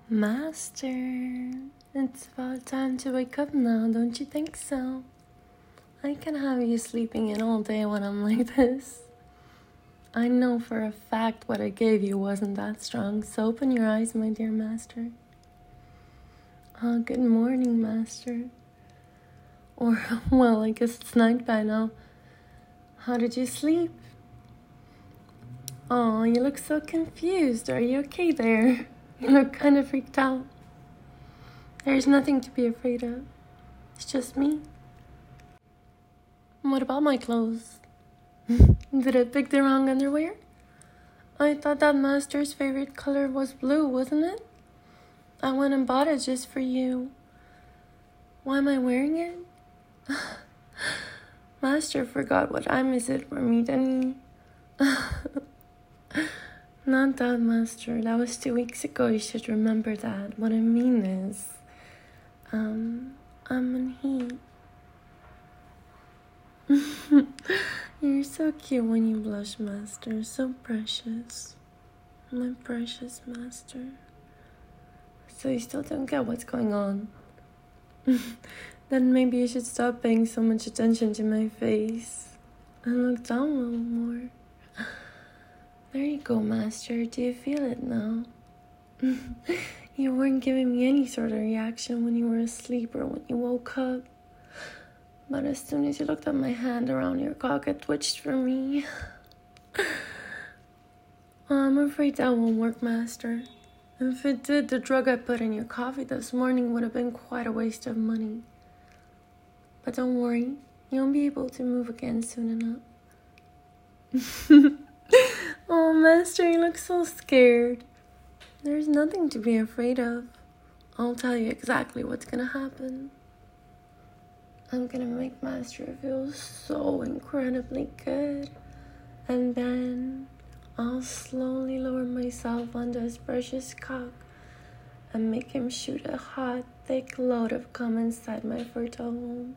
Master, it's about time to wake up now, don't you think so? I can have you sleeping in all day when I'm like this. I know for a fact what I gave you wasn't that strong, so open your eyes, my dear master. Oh, good morning, master. Or, well, I guess it's night by now. How did you sleep? Oh, you look so confused. Are you okay there? You look kind of freaked out. There's nothing to be afraid of. It's just me. What about my clothes? Did I pick the wrong underwear? I thought that master's favorite color was blue, wasn't it? I went and bought it just for you. Why am I wearing it? Master forgot what time is it for me, didn't he? Not that, master. That was 2 weeks ago. You should remember that. What I mean is, I'm in heat. You're so cute when you blush, master. So precious. My precious master. So you still don't get what's going on? Then maybe you should stop paying so much attention to my face and look down a little more. There you go, master. Do you feel it now? You weren't giving me any sort of reaction when you were asleep or when you woke up. But as soon as you looked at my hand around your cock, it twitched for me. I'm afraid that won't work, master. If it did, the drug I put in your coffee this morning would have been quite a waste of money. But don't worry, you'll be able to move again soon enough. Oh, master, you look so scared. There's nothing to be afraid of. I'll tell you exactly what's gonna happen. I'm gonna make master feel so incredibly good. And then I'll slowly lower myself onto his precious cock and make him shoot a hot, thick load of cum inside my fertile womb.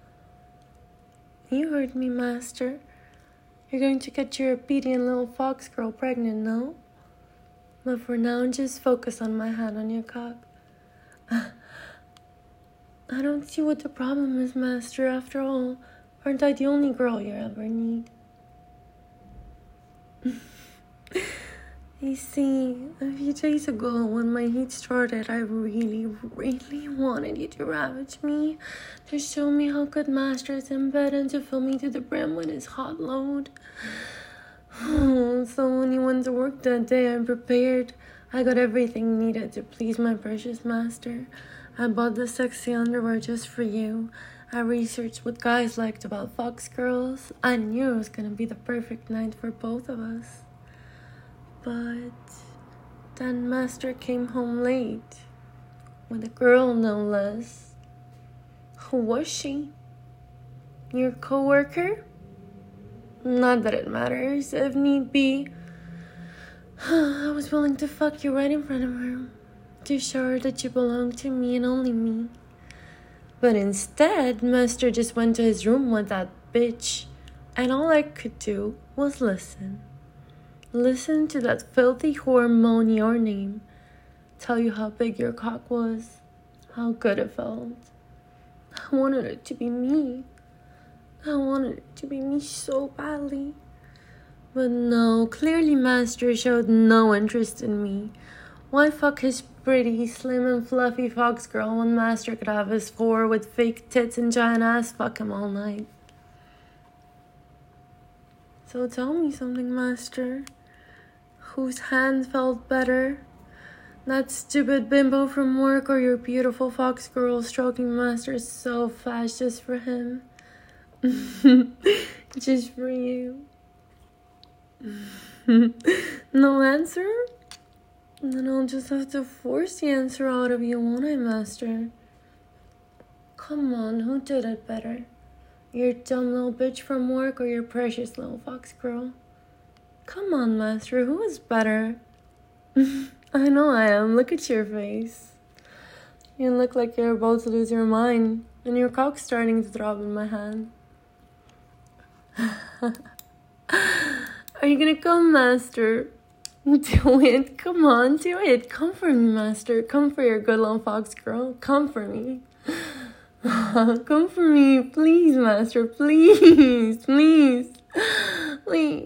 You heard me, master. You're going to get your obedient little fox girl pregnant, no? But for now, just focus on my hand on your cock. I don't see what the problem is, master. After all, aren't I the only girl you ever need? You see, a few days ago when my heat started, I really wanted you to ravage me, to show me how good master is in bed and to fill me to the brim with his hot load. So when you went to work that day, I'm prepared. I got everything needed to please my precious master. I bought the sexy underwear just for you. I researched what guys liked about fox girls. I knew it was gonna be the perfect night for both of us. But then master came home late with a girl, no less. Who was she? Your coworker? Not that it matters. If need be, I was willing to fuck you right in front of her to show her that you belong to me and only me. But instead, master just went to his room with that bitch, and all I could do was listen. Listen to that filthy whore moan your name. Tell you how big your cock was. How good it felt. I wanted it to be me. I wanted it to be me so badly. But no, clearly master showed no interest in me. Why fuck his pretty, slim and fluffy fox girl when master could have his whore with fake tits and giant ass fuck him all night? So tell me something, master. Whose hand felt better? That stupid bimbo from work or your beautiful fox girl stroking master so fast just for him? Just for you. No answer? Then I'll just have to force the answer out of you, won't I, master? Come on, who did it better? Your dumb little bitch from work or your precious little fox girl? Come on, master, who is better? I know I am. Look at your face. You look like you're about to lose your mind, and your cock's starting to throb in my hand. Are you gonna come, master? Do it. Come on, do it. Come for me, master. Come for your good little fox girl. Come for me. Come for me. Please, master. Please. Please. Please.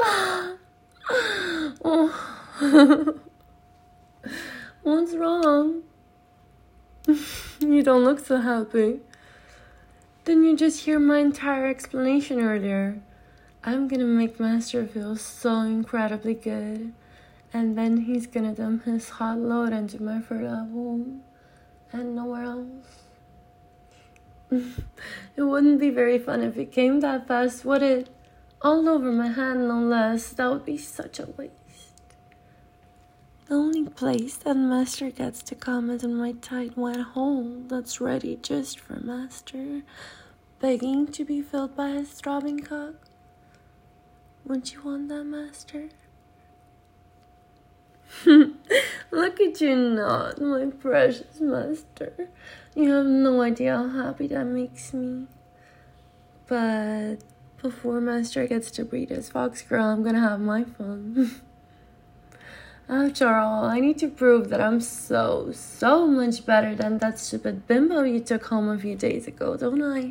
Oh. What's wrong? You don't look so happy. Didn't you just hear my entire explanation earlier? I'm gonna make Master feel so incredibly good. And then he's gonna dump his hot load into my fertile womb. And nowhere else. It wouldn't be very fun if it came that fast, would it? All over my hand, no less. That would be such a waste. The only place that Master gets to come is in my tight, wet hole that's ready just for Master, begging to be filled by his throbbing cock. Would you want that, Master? Look at you not, my precious Master. You have no idea how happy that makes me. But before Master gets to breed his fox girl, I'm gonna have my fun. After all, I need to prove that I'm so much better than that stupid bimbo you took home a few days ago, don't I?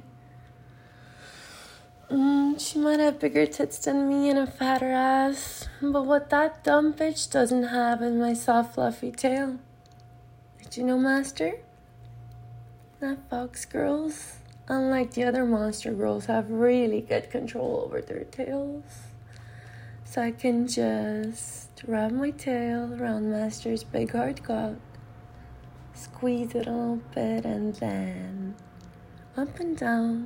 She might have bigger tits than me and a fatter ass, but what that dumb bitch doesn't have is my soft, fluffy tail. Did you know, Master? That fox girls, unlike the other monster girls, have really good control over their tails. So I can just wrap my tail around Master's big hard cock, squeeze it a little bit, and then up and down,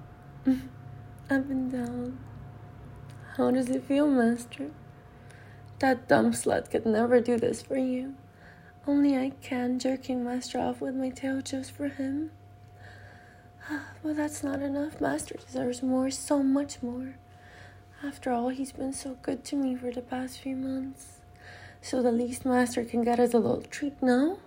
up and down. How does it feel, Master? That dumb slut could never do this for you. Only I can, jerking Master off with my tail just for him. But that's not enough. Master deserves more, so much more. After all, he's been so good to me for the past few months. So the least Master can get is a little treat, no?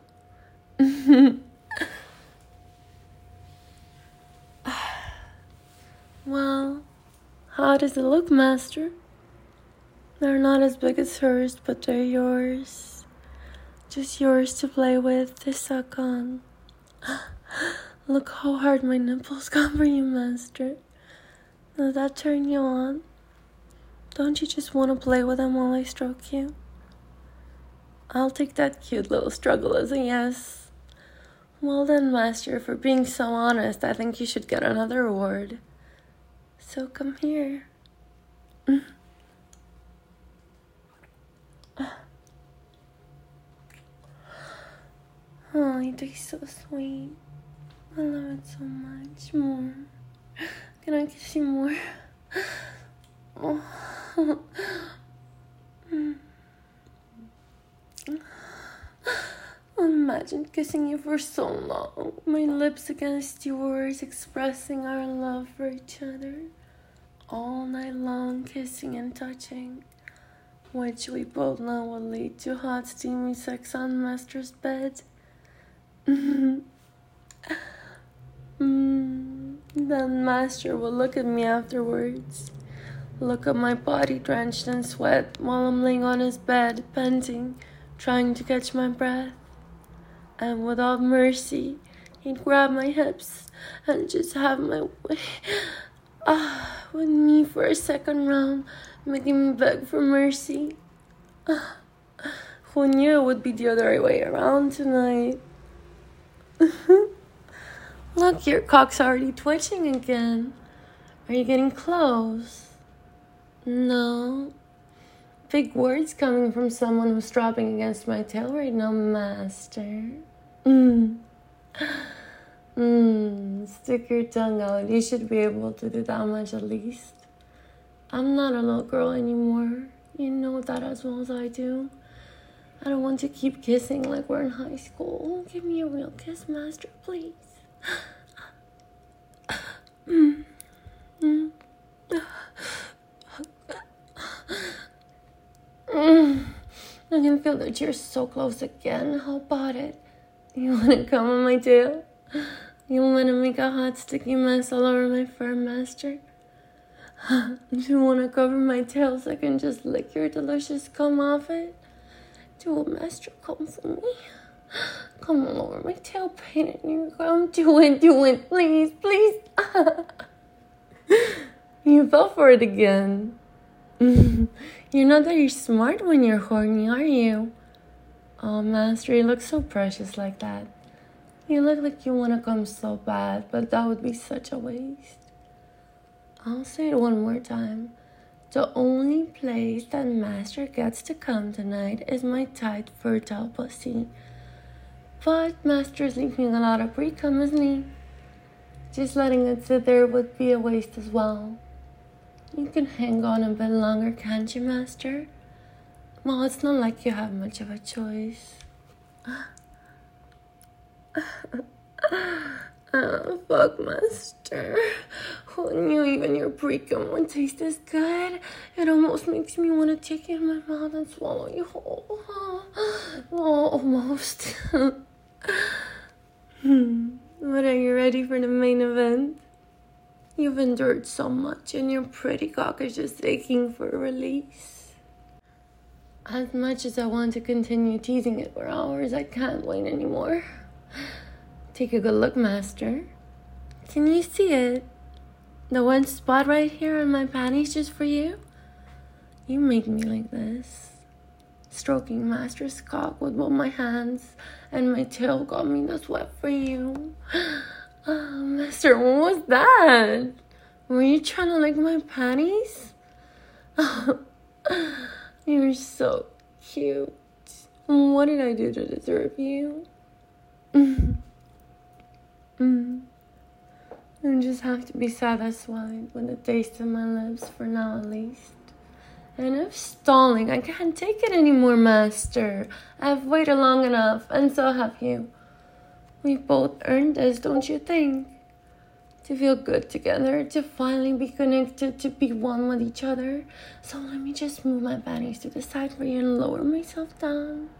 Well, how does it look, Master? They're not as big as hers, but they're yours. Just yours to play with, to suck on. Look how hard my nipples got for you, Master. Does that turn you on? Don't you just want to play with them while I stroke you? I'll take that cute little struggle as a yes. Well then, Master, for being so honest, I think you should get another award. So come here. Oh, you taste so sweet. I love it so much. More. Can I kiss you more? Oh. Imagine kissing you for so long. My lips against yours, expressing our love for each other. All night long, kissing and touching, which we both know will lead to hot, steamy sex on Master's bed. Then Master will look at me afterwards, look at my body drenched in sweat while I'm laying on his bed, panting, trying to catch my breath. And without mercy, he'd grab my hips and just have my way with me for a second round, making me beg for mercy. Who knew it would be the other way around tonight? Look, your cock's already twitching again. Are you getting close? No. Big words coming from someone who's dropping against my tail right now, Master. Stick your tongue out. You should be able to do that much at least. I'm not a little girl anymore. You know that as well as I do. I don't want to keep kissing like we're in high school. Give me a real kiss, Master, please. I can feel that you're so close again. How about it? You want to come on my tail? You want to make a hot sticky mess all over my fur, Master? Do you want to cover my tail so I can just lick your delicious cum off it? Do a master come for me? Come on over my tail, paint in your gum. Do it, please, please. You fell for it again. You're not that you're smart when you're horny, are you? Oh, master, you look so precious like that. You look like you want to come so bad, but that would be such a waste. I'll say it one more time. The only place that master gets to come tonight is my tight, fertile pussy. But master's leaking a lot of pre-cum, isn't he? Just letting it sit there would be a waste as well. You can hang on a bit longer, can't you, master? Well, it's not like you have much of a choice. Fuck, master. Who knew even your pre-cum would taste this good? It almost makes me want to take it in my mouth and swallow you whole. Oh, almost. But are you ready for the main event? You've endured so much and your pretty cock is just aching for a release. As much as I want to continue teasing it for hours, I can't wait anymore. Take a good look, master. Can you see it? The one spot right here on my panties just for you? You make me like this. Stroking master's cock with both my hands, and my tail got me the sweat for you. Oh, master, what was that? Were you trying to lick my panties? You're so cute. What did I do to deserve you? I just have to be satisfied with the taste of my lips for now at least. Enough stalling. I can't take it anymore, master. I've waited long enough, and so have you. We've both earned this, don't you think? To feel good together, to finally be connected, to be one with each other. So let me just move my panties to the side for you and lower myself down.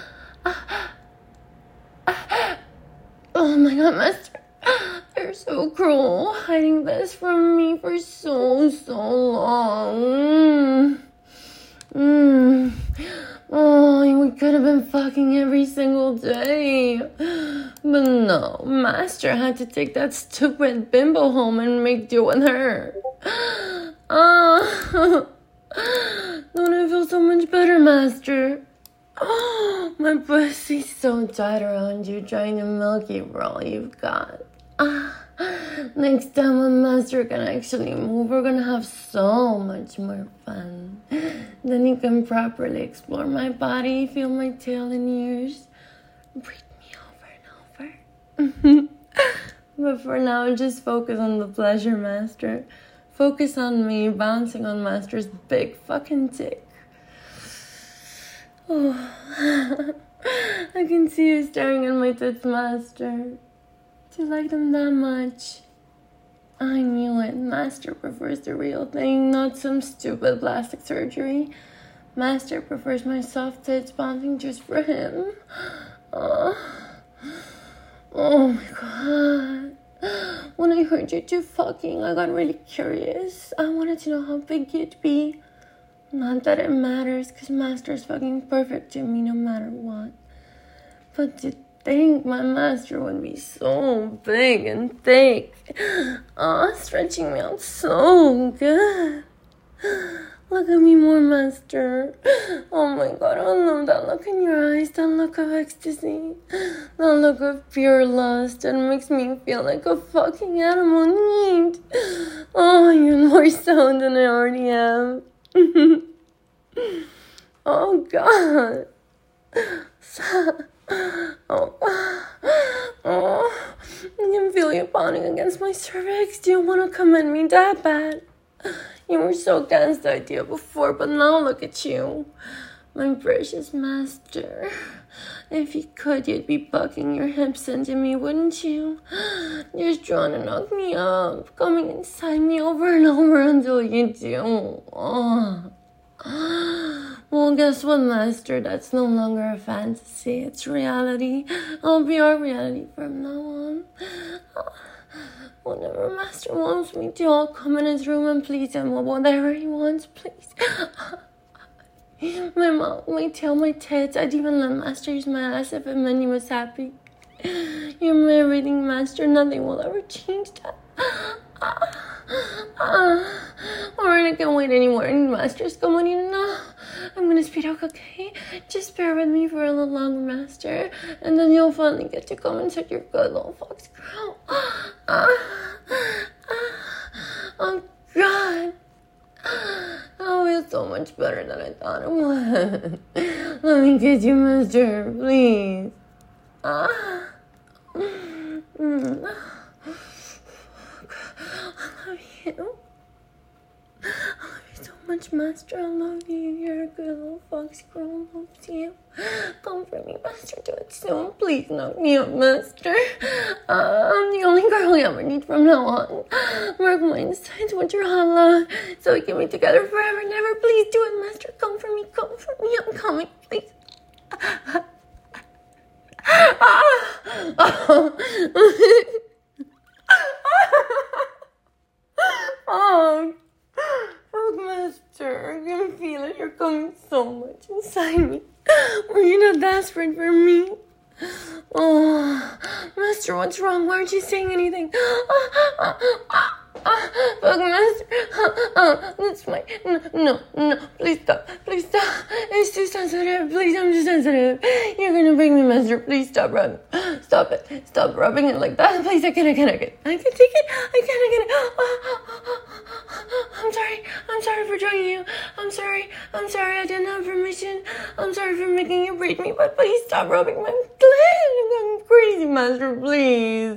Oh my god, master. You're so cruel, hiding this from me for so long. Oh, we could have been fucking every single day. But no, master had to take that stupid bimbo home and make do with her. Don't I feel so much better, master? Oh, my pussy's so tight around you, trying to milk you for all you've got. Next time when master can actually move, we're gonna have so much more fun. Then you can properly explore my body, feel my tail and ears, breathe me over and over. But for now, just focus on the pleasure, master. Focus on me bouncing on master's big fucking dick. Oh, I can see you staring at my tits, master. Do you like them that much? I knew it. Master prefers the real thing, not some stupid plastic surgery. Master prefers my soft tits bouncing just for him. Oh my god. When I heard you two fucking, I got really curious. I wanted to know how big you'd be. Not that it matters, because master's fucking perfect to me no matter what. But to think my master would be so big and thick. Stretching me out so good. Look at me more, master. Oh my god, I love that look in your eyes, that look of ecstasy, that look of pure lust that makes me feel like a fucking animal need. Oh, even more so than I already am. Oh god. Oh, I can feel you pounding against my cervix. Do you want to come at me that bad? You were so against the idea before, but now look at you. My precious master. If you could, you'd be bucking your hips into me, wouldn't you? Just trying to knock me up, coming inside me over and over until you do. Oh. Well, guess what, master? That's no longer a fantasy. It's reality. I'll be our reality from now on. Whenever Master wants me to, I'll come in his room and please him with whatever he wants, please. My mom, my tail, my tits. I'd even let Master use my ass if it meant he was happy. You're my everything, Master. Nothing will ever change that. Alright, I can't wait anymore. Master's coming. No, I'm gonna speed up, okay? Just bear with me for a little longer, Master, and then you'll finally get to come inside your good little fox girl. Oh God, that feels so much better than I thought it would. Let me kiss you, Master, please. I love you. I love you so much, Master. I love you. You're a good little fox girl. I love you. Come for me, Master. Do it soon. Please knock me up, Master. I'm the only girl you ever need from now on. Mark my insides with your hot love so we can be together forever and ever. Please do it, Master. Come for me. Come for me. I'm coming, please. Oh, Master, I can feel it. You're coming so much inside me. Were you not desperate for me? Oh, Master, what's wrong? Why aren't you saying anything? Fuck, Master. That's my... No, please stop. Please stop. It's too sensitive. Please, I'm too sensitive. You're gonna break me, Master. Please stop rubbing. Stop it. Stop rubbing it like that. Please, I can't take it. I can't take it. I'm sorry for joining you. I'm sorry. I didn't have permission. I'm sorry for making you break me, but please stop rubbing my clit. I'm crazy, Master, please.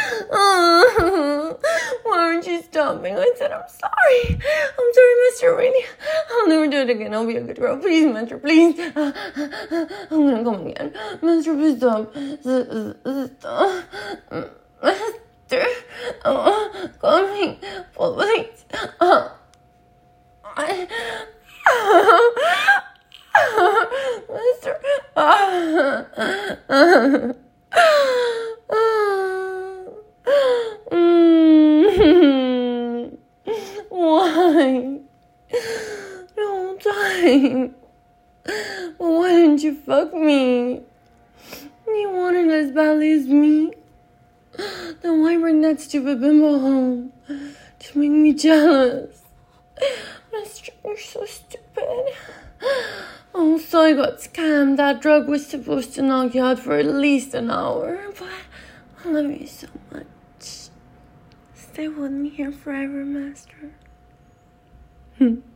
Why aren't you stopping? I said I'm sorry. I'm sorry, Master. Really, I'll never do it again. I'll be a good girl. Please, Master, please. I'm gonna come again. Master, please stop. Stop. Master, coming, please. Master. Why? The whole time. Well, why didn't you fuck me? You wanted as badly as me. Then why bring that stupid bimbo home to make me jealous? Mister, you're so stupid. Oh, so I got scammed. That drug was supposed to knock you out for at least an hour, but I love you so much. Stay with me here forever, Master.